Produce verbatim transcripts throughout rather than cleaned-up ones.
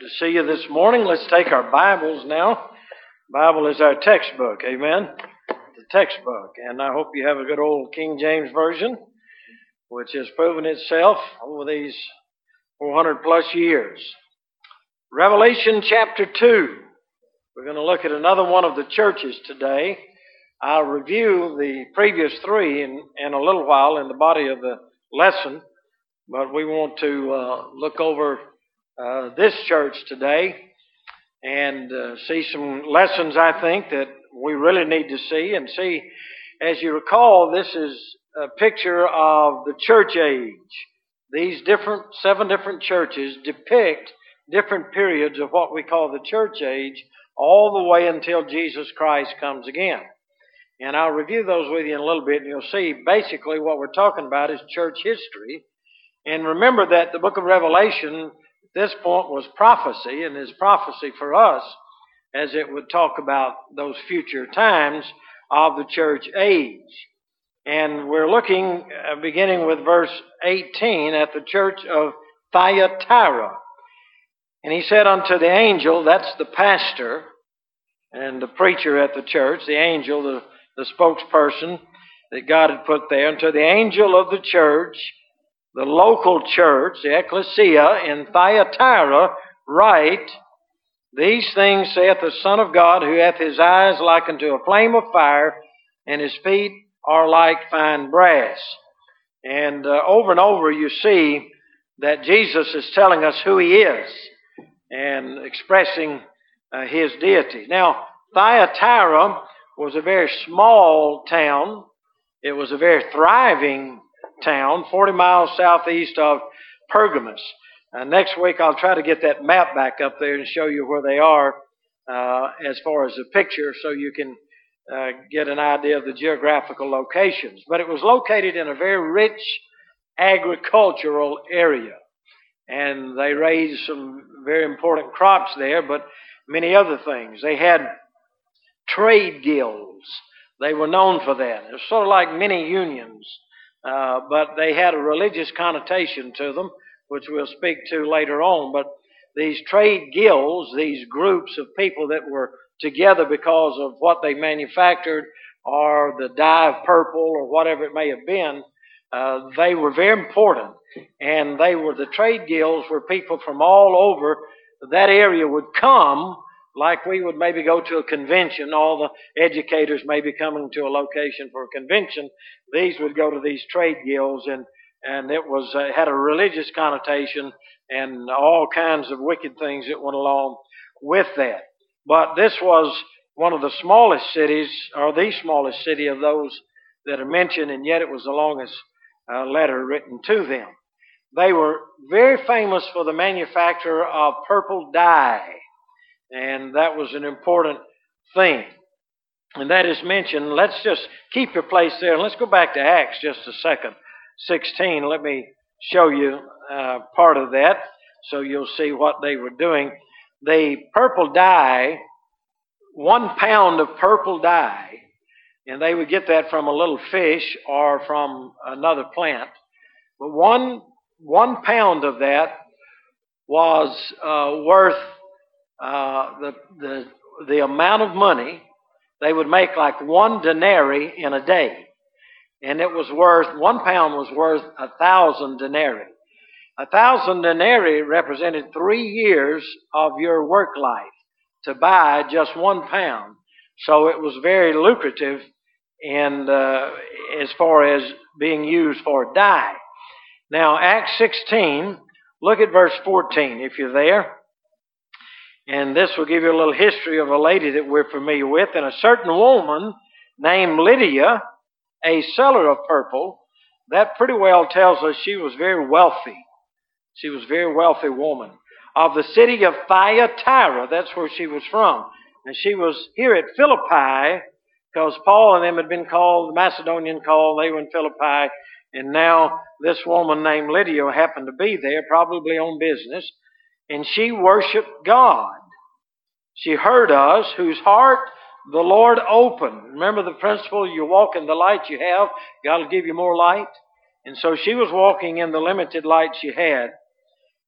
to see you this morning. Let's take our Bibles now. Bible is our textbook, amen? The textbook. And I hope you have a good old King James Version, which has proven itself over these four hundred plus years. Revelation chapter two. We're going to look at another one of the churches today. I'll review the previous three in, in a little while in the body of the lesson, but we want to uh, look over uh, this church today and uh, see some lessons, I think, that we really need to see. And see, as you recall, this is a picture of the church age. These different, seven different churches depict different periods of what we call the church age, all the way until Jesus Christ comes again. And I'll review those with you in a little bit, and you'll see basically what we're talking about is church history. And remember that the book of Revelation at this point was prophecy, and is prophecy for us as it would talk about those future times of the church age. And we're looking, uh, beginning with verse eighteen, at the church of Thyatira. And he said unto the angel, that's the pastor and the preacher at the church, the angel, the, the spokesperson that God had put there, unto the angel of the church, the local church, the ecclesia in Thyatira, write, these things saith the Son of God, who hath his eyes like unto a flame of fire, and his feet are like fine brass. And uh, over and over you see that Jesus is telling us who he is and expressing uh, his deity. Now, Thyatira was a very small town. It was a very thriving town, forty miles southeast of Pergamos. Uh, next week I'll try to get that map back up there and show you where they are uh, as far as the picture, so you can uh, get an idea of the geographical locations. But it was located in a very rich agricultural area, and they raised some very important crops there, but many other things. They had trade guilds. They were known for that. It was sort of like mini unions. Uh, but they had a religious connotation to them, which we'll speak to later on. But these trade guilds, these groups of people that were together because of what they manufactured, or the dye of purple, or whatever it may have been, uh, they were very important. And they were, the trade guilds were people from all over that area would come, like we would maybe go to a convention. All the educators may be coming to a location for a convention. These would go to these trade guilds, and, and it was uh, had a religious connotation and all kinds of wicked things that went along with that. But this was one of the smallest cities, or the smallest city of those that are mentioned, and yet it was the longest uh, letter written to them. They were very famous for the manufacture of purple dye. And that was an important thing. And that is mentioned. Let's just keep your place there. And let's go back to Acts just a second. sixteen. Let me show you uh, part of that so you'll see what they were doing. The purple dye, one pound of purple dye, and they would get that from a little fish or from another plant. But one, one pound of that was uh, worth Uh, the the the amount of money. They would make like one denarii in a day, and it was worth one pound was worth a thousand denarii. A thousand denarii represented three years of your work life to buy just one pound. So it was very lucrative, and uh, as far as being used for dye. Now Acts sixteen. Look at verse fourteen if you're there. And this will give you a little history of a lady that we're familiar with. And a certain woman named Lydia, a seller of purple, that pretty well tells us she was very wealthy. She was a very wealthy woman. Of the city of Thyatira, that's where she was from. And she was here at Philippi, because Paul and them had been called, the Macedonian called, they were in Philippi. And now this woman named Lydia happened to be there, probably on business. And she worshiped God. She heard us, whose heart the Lord opened. Remember the principle, you walk in the light you have, God will give you more light. And so she was walking in the limited light she had.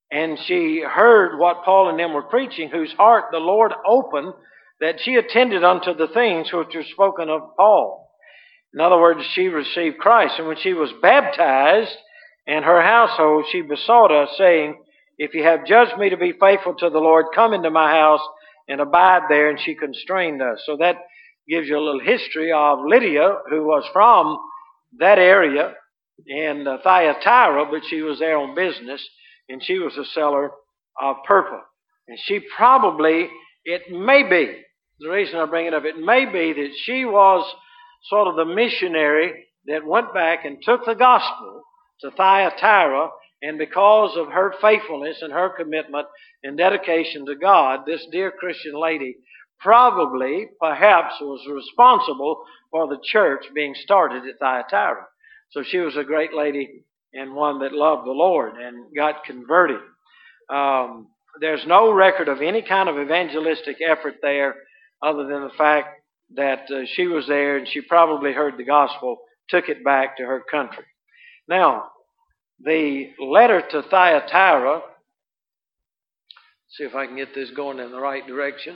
and she heard what Paul and them were preaching, whose heart the Lord opened, that she attended unto the things which were spoken of Paul. In other words, she received Christ. And when she was baptized and her household, she besought us, saying, If you have judged me to be faithful to the Lord, come into my house and abide there. And she constrained us. So that gives you a little history of Lydia, who was from that area in uh, Thyatira, but she was there on business, and she was a seller of purple. And she probably, it may be, the reason I bring it up, it may be that she was sort of the missionary that went back and took the gospel to Thyatira, and because of her faithfulness and her commitment and dedication to God, this dear Christian lady probably, perhaps, was responsible for the church being started at Thyatira. So she was a great lady and one that loved the Lord and got converted. Um, there's no record of any kind of evangelistic effort there other than the fact that uh, she was there and she probably heard the gospel, took it back to her country. Now, the letter to Thyatira, see if I can get this going in the right direction.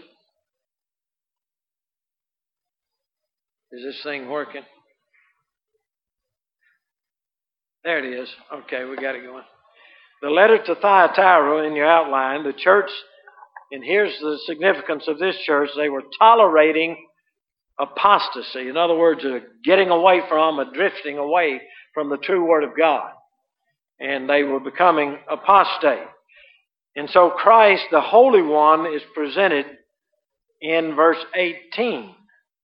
Is this thing working? There it is. Okay, we got it going. The letter to Thyatira in your outline, the church, and here's the significance of this church, they were tolerating apostasy. In other words, a getting away from, a drifting away from the true Word of God. And they were becoming apostate. And so Christ, the Holy One, is presented in verse eighteen.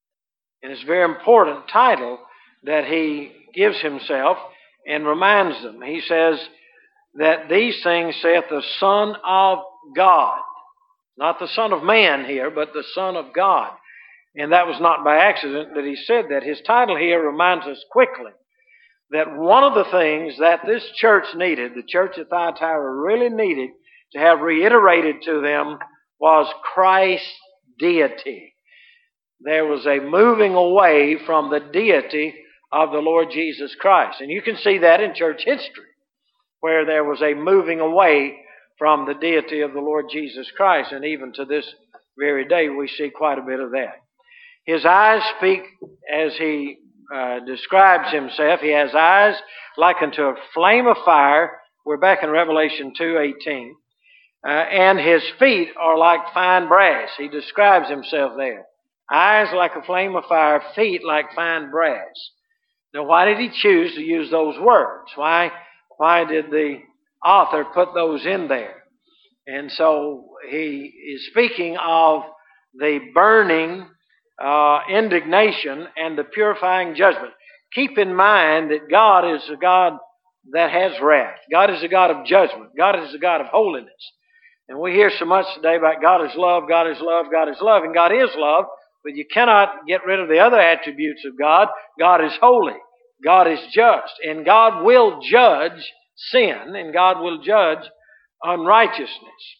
And it's a very important title that he gives himself and reminds them. He says that these things saith the Son of God. Not the Son of Man here, but the Son of God. And that was not by accident that he said that. His title here reminds us quickly that one of the things that this church needed, the church at Thyatira really needed to have reiterated to them, was Christ's deity. There was a moving away from the deity of the Lord Jesus Christ. And you can see that in church history, where there was a moving away from the deity of the Lord Jesus Christ. And even to this very day, we see quite a bit of that. His eyes speak as he uh, describes himself. He has eyes like unto a flame of fire. We're back in Revelation two eighteen. Uh, and his feet are like fine brass. He describes himself there. Eyes like a flame of fire, feet like fine brass. Now, why did he choose to use those words? Why, why did the author put those in there? And so he is speaking of the burning uh, indignation and the purifying judgment. Keep in mind that God is a God that has wrath. God is a God of judgment. God is a God of holiness. And we hear so much today about God is love, God is love, God is love, and God is love. But you cannot get rid of the other attributes of God. God is holy. God is just. And God will judge sin. And God will judge unrighteousness.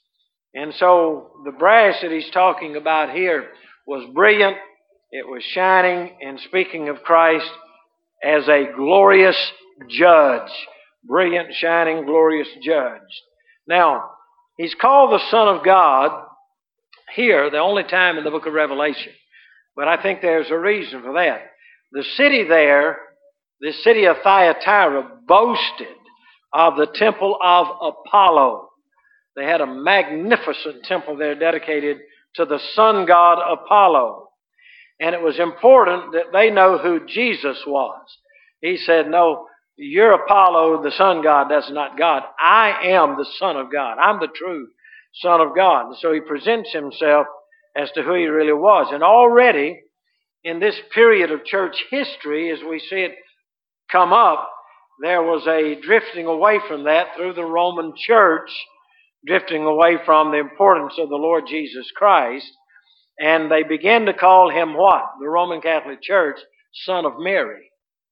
And so the brass that he's talking about here was brilliant. It was shining and speaking of Christ as a glorious judge. Brilliant, shining, glorious judge. Now, he's called the Son of God here the only time in the book of Revelation. But I think there's a reason for that. The city there, the city of Thyatira, boasted of the temple of Apollo. They had a magnificent temple there dedicated to the sun god Apollo. And it was important that they know who Jesus was. He said, no, you're Apollo, the sun god, that's not God. I am the Son of God. I'm the true Son of God. And so he presents himself as to who he really was. And already in this period of church history, as we see it come up, there was a drifting away from that through the Roman church, drifting away from the importance of the Lord Jesus Christ. And they began to call him what? The Roman Catholic Church, Son of Mary.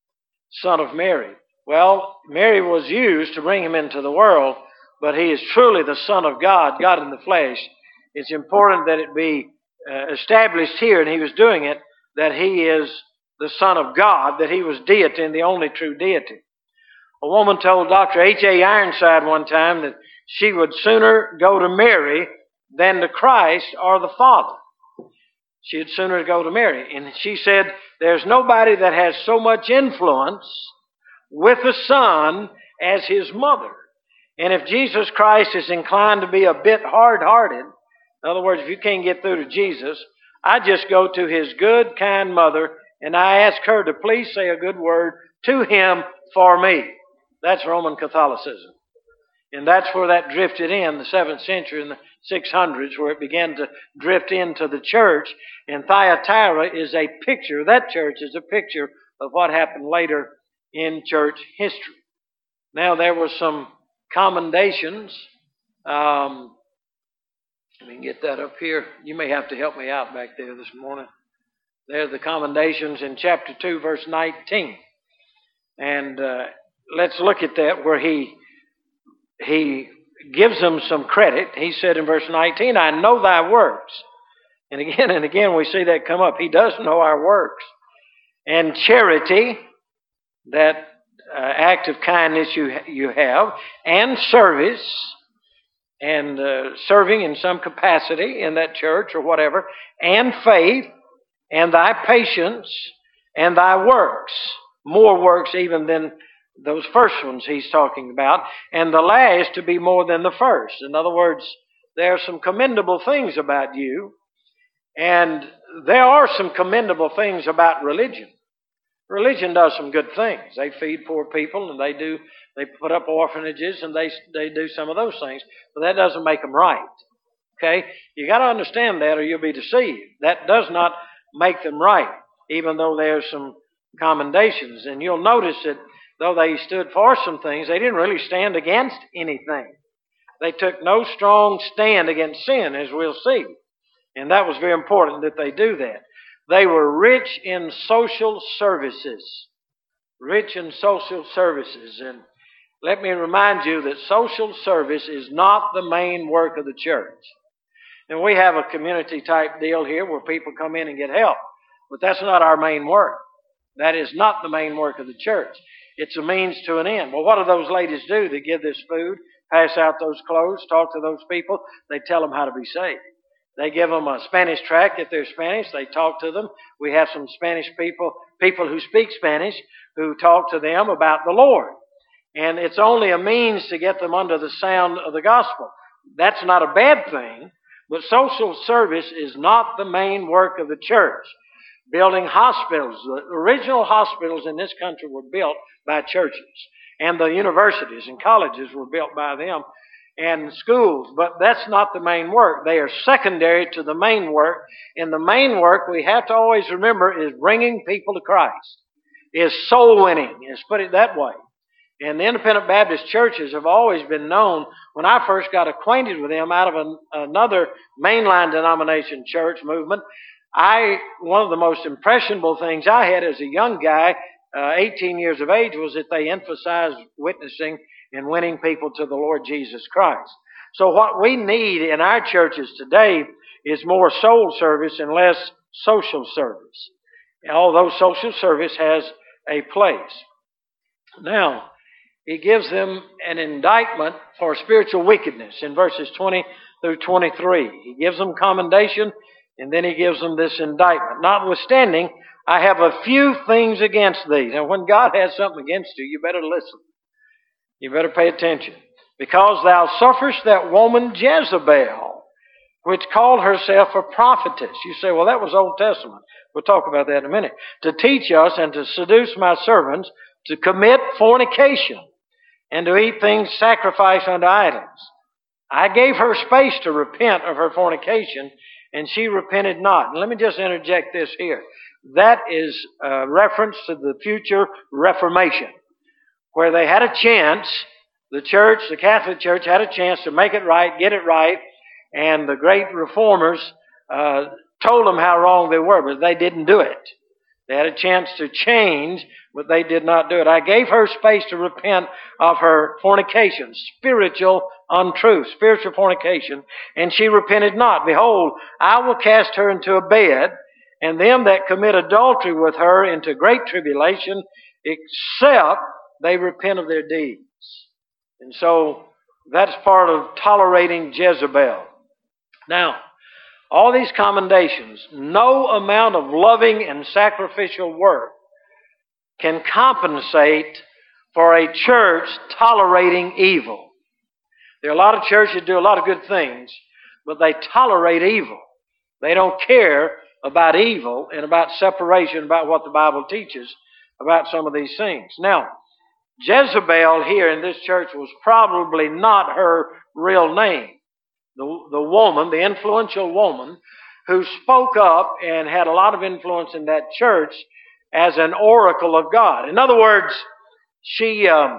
Son of Mary. Well, Mary was used to bring him into the world, but he is truly the Son of God, God in the flesh. It's important that it be uh, established here, and he was doing it, that he is the Son of God, that he was deity and the only true deity. A woman told Doctor H A Ironside one time that she would sooner go to Mary than to Christ or the Father. She'd sooner go to Mary. And she said, there's nobody that has so much influence with the Son as His mother. And if Jesus Christ is inclined to be a bit hard-hearted, in other words, if you can't get through to Jesus, I just go to His good, kind mother, and I ask her to please say a good word to Him for me. That's Roman Catholicism. And that's where that drifted in, the seventh century and the six hundreds, where it began to drift into the church. And Thyatira is a picture, that church is a picture of what happened later in church history. Now, there were some commendations. Um, let me get that up here. You may have to help me out back there this morning. There's the commendations in chapter two, verse nineteen. And uh, let's look at that, where he he gives them some credit. He said in verse nineteen, I know thy works. And again and again we see that come up. He does know our works. And charity, that uh, act of kindness you you have, and service, and uh, serving in some capacity in that church or whatever, and faith, and thy patience, and thy works. More works even than those first ones he's talking about. And the last to be more than the first. In other words, there are some commendable things about you. And there are some commendable things about religion. Religion does some good things. They feed poor people, and they do they put up orphanages, and they they do some of those things. But that doesn't make them right. Okay? You got to understand that, or you'll be deceived. That does not make them right, even though there's some commendations. And you'll notice that though they stood for some things, they didn't really stand against anything. They took no strong stand against sin, as we'll see. And that was very important that they do that. They were rich in social services. Rich in social services. And let me remind you that social service is not the main work of the church. And we have a community type deal here where people come in and get help. But that's not our main work. That is not the main work of the church. It's a means to an end. Well, what do those ladies do? They give this food, pass out those clothes, talk to those people. They tell them how to be saved. They give them a Spanish tract if they're Spanish. They talk to them. We have some Spanish people, people who speak Spanish, who talk to them about the Lord. And it's only a means to get them under the sound of the gospel. That's not a bad thing, but social service is not the main work of the church. Building hospitals. The original hospitals in this country were built by churches. And the universities and colleges were built by them. And schools. But that's not the main work. They are secondary to the main work. And the main work, we have to always remember, is bringing people to Christ. Is soul winning. Let's put it that way. And the Independent Baptist churches have always been known. When I first got acquainted with them out of an, another mainline denomination church movement, I, one of the most impressionable things I had as a young guy, uh, eighteen years of age, was that they emphasized witnessing and winning people to the Lord Jesus Christ. So what we need in our churches today is more soul service and less social service. Although social service has a place. Now, he gives them an indictment for spiritual wickedness in verses twenty through twenty-three. He gives them commendation, and then he gives them this indictment. Notwithstanding, I have a few things against thee. Now, when God has something against you, you better listen. You better pay attention. Because thou sufferest that woman Jezebel, which called herself a prophetess. You say, well, that was Old Testament. We'll talk about that in a minute. To teach us and to seduce my servants to commit fornication and to eat things sacrificed unto idols. I gave her space to repent of her fornication, and she repented not. And let me just interject this here. That is a reference to the future Reformation, where they had a chance, the church, the Catholic Church had a chance to make it right, get it right, and the great reformers uh, told them how wrong they were, but they didn't do it. They had a chance to change, but they did not do it. I gave her space to repent of her fornication, spiritual untruth, spiritual fornication, and she repented not. Behold, I will cast her into a bed, and them that commit adultery with her into great tribulation, except they repent of their deeds. And so That's part of tolerating Jezebel. Now, all these commendations, no amount of loving and sacrificial work can compensate for a church tolerating evil. There are a lot of churches that do a lot of good things, but they tolerate evil. They don't care about evil and about separation, about what the Bible teaches about some of these things. Now, Jezebel here in this church was probably not her real name. The, the woman, the influential woman, who spoke up and had a lot of influence in that church as an oracle of God. In other words, she um,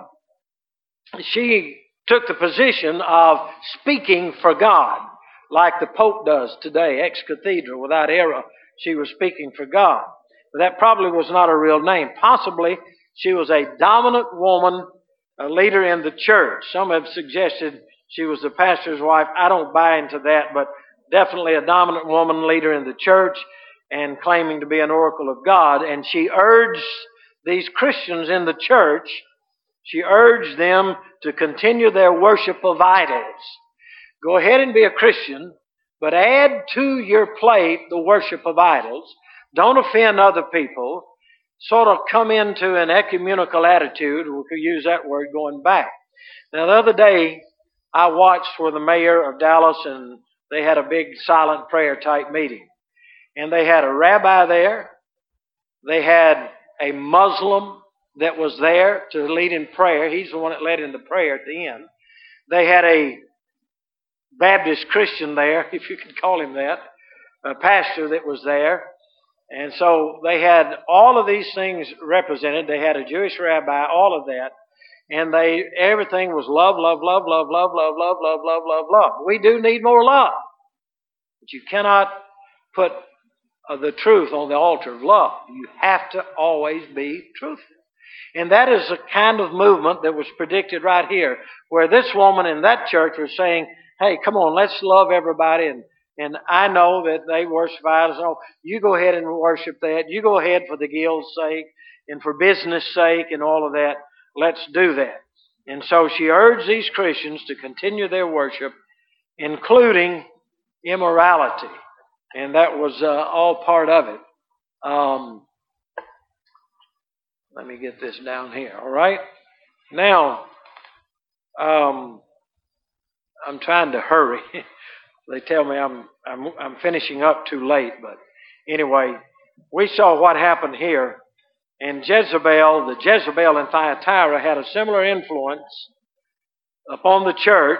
she took the position of speaking for God, like the Pope does today, ex cathedra, without error. She was speaking for God. But that probably was not her real name. Possibly she was a dominant woman, a leader in the church. Some have suggested she was the pastor's wife. I don't buy into that, but definitely a dominant woman, leader in the church, and claiming to be an oracle of God. And she urged these Christians in the church, she urged them to continue their worship of idols. Go ahead and be a Christian, but add to your plate the worship of idols. Don't offend other people. Sort of come into an ecumenical attitude. We could use that word going back. Now, the other day, I watched for the mayor of Dallas, and they had a big silent prayer type meeting. And they had a rabbi there. They had a Muslim that was there to lead in prayer. He's the one that led in the prayer at the end. They had a Baptist Christian there, if you could call him that, a pastor that was there. And so they had all of these things represented. They had a Jewish rabbi, all of that. And they everything was love, love, love, love, love, love, love, love, love, love, love. We do need more love. But you cannot put uh, the truth on the altar of love. You have to always be truthful. And that is the kind of movement that was predicted right here, where this woman in that church was saying, hey, come on, let's love everybody. And, and I know that they worship idols. Oh, you go ahead and worship that. You go ahead for the guild's sake and for business sake and all of that. Let's do that. And so she urged these Christians to continue their worship, including immorality. And that was uh, all part of it. Um, let me get this down here, all right? Now, um, I'm trying to hurry. They tell me I'm, I'm, I'm finishing up too late, but anyway, we saw what happened here. And Jezebel, the Jezebel in Thyatira, had a similar influence upon the church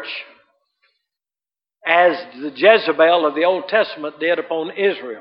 as the Jezebel of the Old Testament did upon Israel.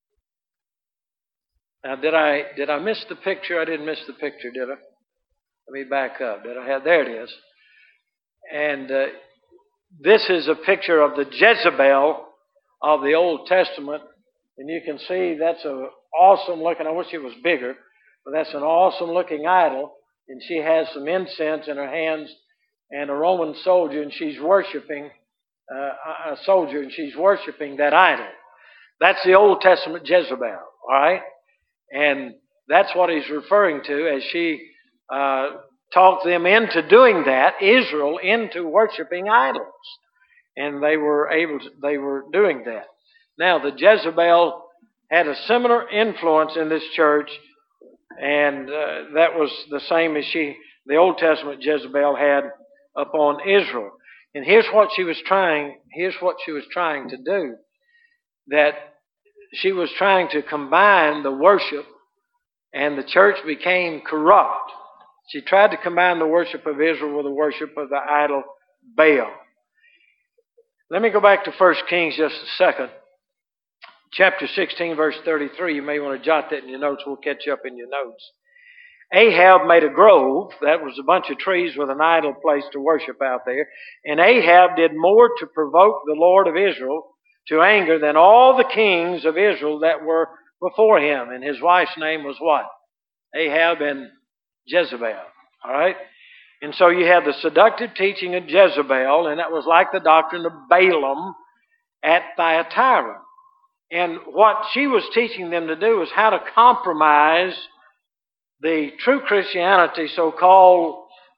Now, did I did I miss the picture? I didn't miss the picture, did I? Let me back up. Did I have? There it is. And uh, this is a picture of the Jezebel of the Old Testament, and you can see that's a awesome looking. I wish it was bigger. But that's an awesome looking idol, and she has some incense in her hands and a Roman soldier, and she's worshiping uh, a soldier, and she's worshiping that idol. That's the Old Testament Jezebel, all right? And that's what he's referring to as she uh, talked them into doing that, Israel into worshiping idols. And they were able to, they were doing that. Now, the Jezebel had a similar influence in this church. And uh, that was the same as she, the Old Testament Jezebel had upon Israel. And here's what she was trying, here's what she was trying to do. That she was trying to combine the worship, and the church became corrupt. She tried to combine the worship of Israel with the worship of the idol Baal. Let me go back to First Kings just a second. Chapter sixteen, verse thirty-three. You may want to jot that in your notes. We'll catch up in your notes. Ahab made a grove. That was a bunch of trees with an idol place to worship out there. And Ahab did more to provoke the Lord of Israel to anger than all the kings of Israel that were before him. And his wife's name was what? Ahab and Jezebel. All right? And so you had the seductive teaching of Jezebel, and that was like the doctrine of Balaam at Thyatira. And what she was teaching them to do was how to compromise the true Christianity, so-called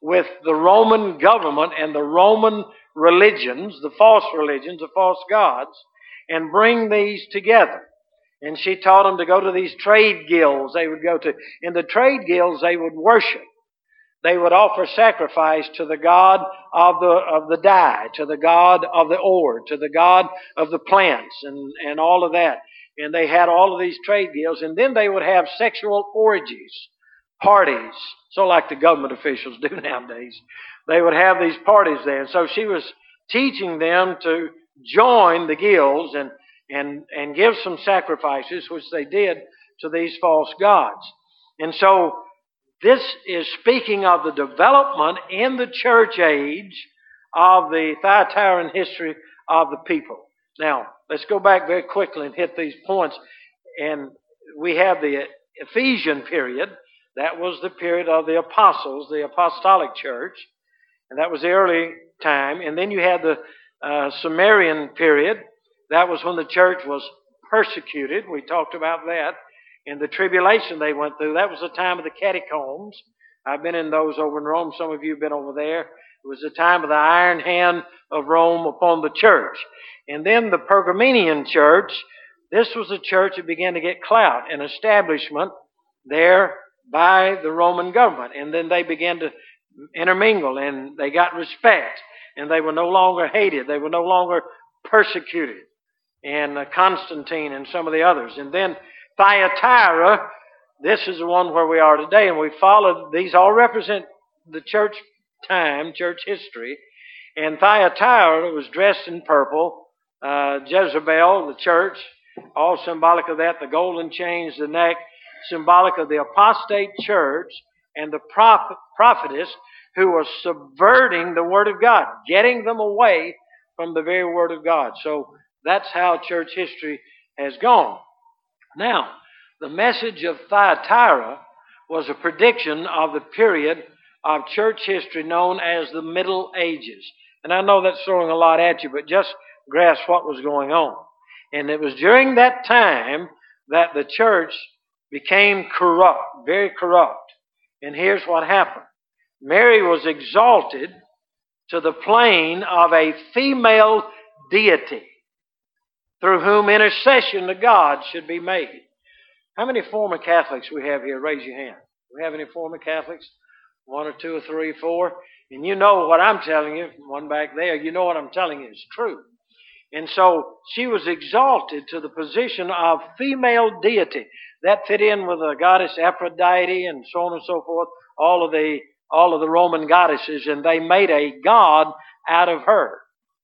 with the Roman government and the Roman religions, the false religions, the false gods, and bring these together. And she taught them to go to these trade guilds they would go to. In the trade guilds, they would worship. They would offer sacrifice to the god of the of the dye, to the god of the ore, to the god of the plants, and, and all of that. And they had all of these trade guilds. And then they would have sexual orgies, parties, so like the government officials do nowadays. They would have these parties there. And so she was teaching them to join the guilds and, and, and give some sacrifices, which they did to these false gods. And so this is speaking of the development in the church age of the Thyatiran history of the people. Now, let's go back very quickly and hit these points. And we have the Ephesian period. That was the period of the apostles, the apostolic church. And that was the early time. And then you had the uh, Sumerian period. That was when the church was persecuted. We talked about that. And the tribulation they went through, that was the time of the catacombs. I've been in those over in Rome. Some of you have been over there. It was the time of the iron hand of Rome upon the church. And then the Pergamenian church, this was a church that began to get clout and establishment there by the Roman government. And then they began to intermingle and they got respect. And they were no longer hated. They were no longer persecuted. And uh, Constantine and some of the others. And then Thyatira, this is the one where we are today, and we followed, these all represent the church time, church history, and Thyatira was dressed in purple, uh, Jezebel, the church, all symbolic of that, the golden chains, the neck, symbolic of the apostate church, and the prophet, prophetess who was subverting the Word of God, getting them away from the very Word of God. So that's how church history has gone. Now, the message of Thyatira was a prediction of the period of church history known as the Middle Ages. And I know that's throwing a lot at you, but just grasp what was going on. And it was during that time that the church became corrupt, very corrupt. And here's what happened. Mary was exalted to the plane of a female deity, through whom intercession to God should be made. How many former Catholics we have here? Raise your hand. Do we have any former Catholics? One or two or three or four? And you know what I'm telling you, one back there, you know what I'm telling you is true. And so she was exalted to the position of female deity. That fit in with the goddess Aphrodite and so on and so forth, all of the, all of the Roman goddesses, and they made a god out of her.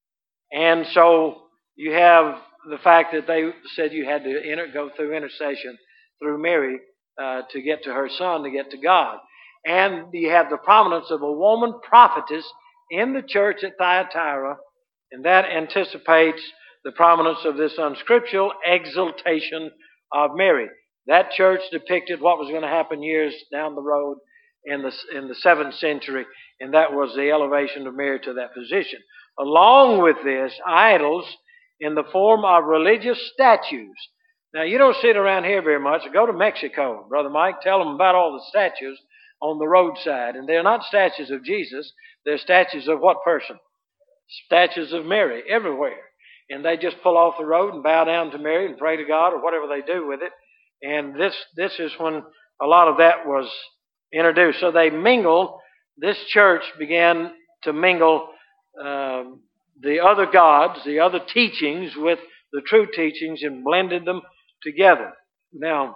And so you have the fact that they said you had to enter, go through intercession through Mary uh, to get to her son, to get to God. And you have the prominence of a woman prophetess in the church at Thyatira, and that anticipates the prominence of this unscriptural exaltation of Mary. That church depicted what was going to happen years down the road in the, in the seventh century, and that was the elevation of Mary to that position. Along with this, idols in the form of religious statues. Now, you don't see it around here very much. Go to Mexico, Brother Mike. Tell them about all the statues on the roadside. And they're not statues of Jesus. They're statues of what person? Statues of Mary everywhere. And they just pull off the road and bow down to Mary and pray to God or whatever they do with it. And this, this is when a lot of that was introduced. So they mingled. This church began to mingle um, the other gods, the other teachings with the true teachings and blended them together. Now,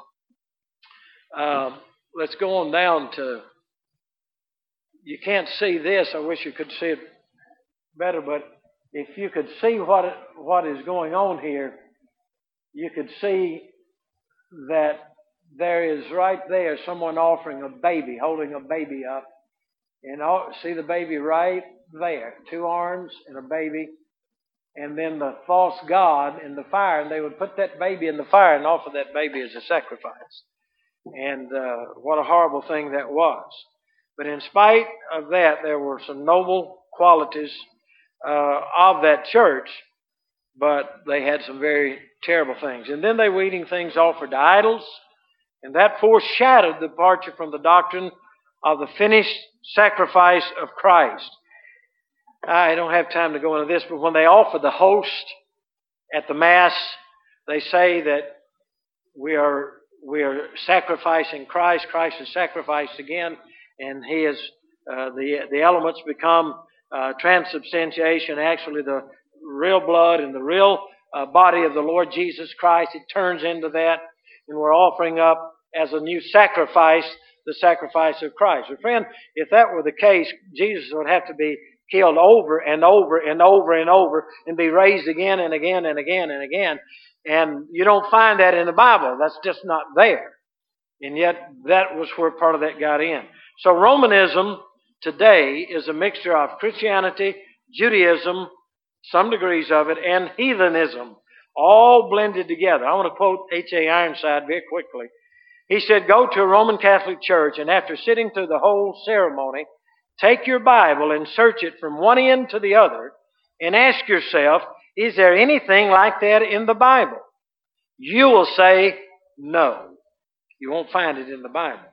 uh, let's go on down to, you can't see this. I wish you could see it better, but if you could see what it, what is going on here, you could see that there is right there someone offering a baby, holding a baby up. And all, see the baby right there, two arms and a baby, and then the false god in the fire, and they would put that baby in the fire and offer that baby as a sacrifice. And uh, what a horrible thing that was. But in spite of that, there were some noble qualities uh, of that church, but they had some very terrible things. And then they were eating things offered to idols, and that foreshadowed the departure from the doctrine of the finished sacrifice of Christ. I don't have time to go into this, but when they offer the host at the Mass, they say that we are we are sacrificing Christ. Christ is sacrificed again, and He is uh, the the elements become uh, transubstantiation. Actually, the real blood and the real uh, body of the Lord Jesus Christ. It turns into that, and we're offering up as a new sacrifice the sacrifice of Christ. Well, friend, if that were the case, Jesus would have to be killed over and over and over and over and be raised again and again and again and again. And you don't find that in the Bible. That's just not there. And yet that was where part of that got in. So Romanism today is a mixture of Christianity, Judaism, some degrees of it, and heathenism, all blended together. I want to quote H A Ironside very quickly. He said, "Go to a Roman Catholic church, and after sitting through the whole ceremony, take your Bible and search it from one end to the other and ask yourself, is there anything like that in the Bible? You will say, no. You won't find it in the Bible.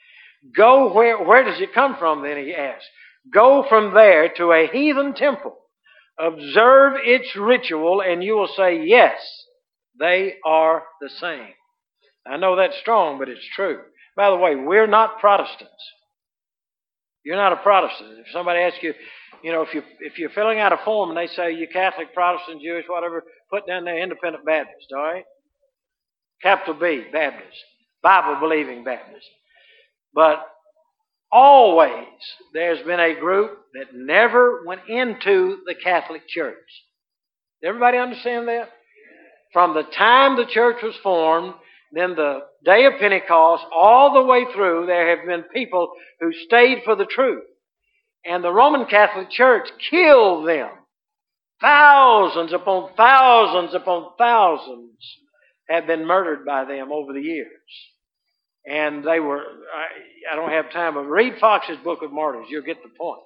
Go where, where does it come from then, he asked. Go from there to a heathen temple. Observe its ritual and you will say, yes, they are the same." I know that's strong, but it's true. By the way, we're not Protestants. You're not a Protestant. If somebody asks you, you know, if you if you're filling out a form and they say you're Catholic, Protestant, Jewish, whatever, put down there Independent Baptist, all right? Capital B, Baptist. Bible-believing Baptist. But always there's been a group that never went into the Catholic Church. Does everybody understand that? From the time the church was formed, then the day of Pentecost, all the way through, there have been people who stayed for the truth. And the Roman Catholic Church killed them. Thousands upon thousands upon thousands have been murdered by them over the years. And they were, I, I don't have time, but read Fox's Book of Martyrs. You'll get the point.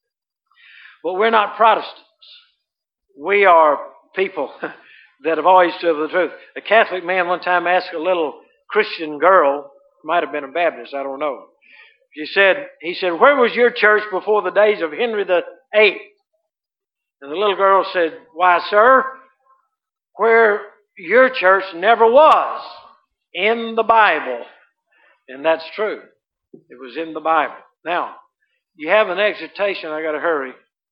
But we're not Protestants. We are people that have always stood for the truth. A Catholic man one time asked a little Christian girl, might have been a Baptist, I don't know. She said, he said, "Where was your church before the days of Henry the Eighth?" And the little girl said, "Why, sir, where your church never was, in the Bible." And that's true. It was in the Bible. Now, you have an exhortation, I got to hurry.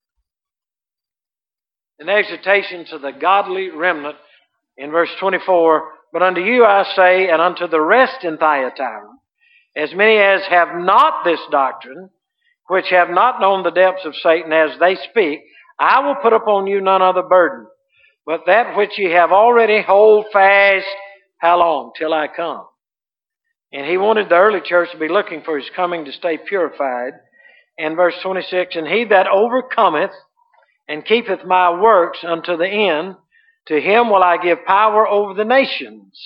An exhortation to the godly remnant in verse twenty-four. "But unto you I say, and unto the rest in Thyatira, as many as have not this doctrine, which have not known the depths of Satan as they speak, I will put upon you none other burden, but that which ye have already hold fast." How long? Till I come. And he wanted the early church to be looking for his coming to stay purified. And verse twenty-six, "And he that overcometh and keepeth my works unto the end, to him will I give power over the nations.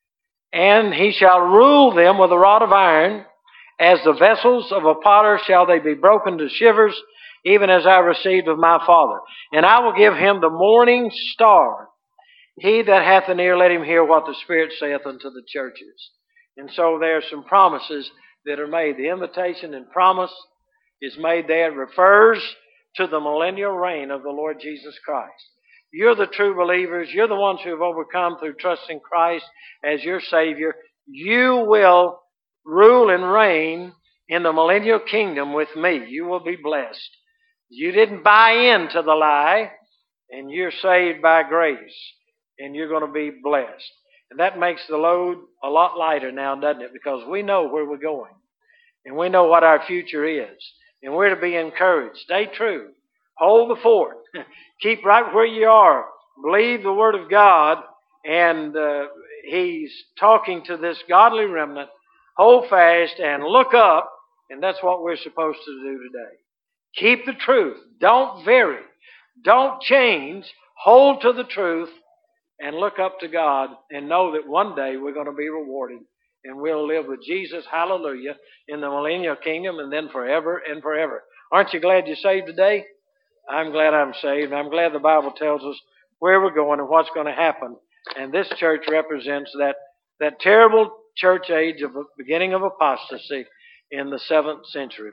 And he shall rule them with a rod of iron. As the vessels of a potter shall they be broken to shivers, even as I received of my Father. And I will give him the morning star. He that hath an ear, let him hear what the Spirit saith unto the churches." And so there are some promises that are made. The invitation and promise is made there. It refers to the millennial reign of the Lord Jesus Christ. You're the true believers. You're the ones who have overcome through trusting Christ as your Savior. You will rule and reign in the millennial kingdom with me. You will be blessed. You didn't buy into the lie, and you're saved by grace, and you're going to be blessed. And that makes the load a lot lighter now, doesn't it? Because we know where we're going, and we know what our future is. And we're to be encouraged. Stay true. Hold the fort. Keep right where you are. Believe the Word of God. And uh, He's talking to this godly remnant. Hold fast and look up. And that's what we're supposed to do today. Keep the truth. Don't vary. Don't change. Hold to the truth and look up to God and know that one day we're going to be rewarded. And we'll live with Jesus, hallelujah, in the millennial kingdom and then forever and forever. Aren't you glad you're saved today? I'm glad I'm saved. I'm glad the Bible tells us where we're going and what's going to happen. And this church represents that, that terrible church age of the beginning of apostasy in the seventh century.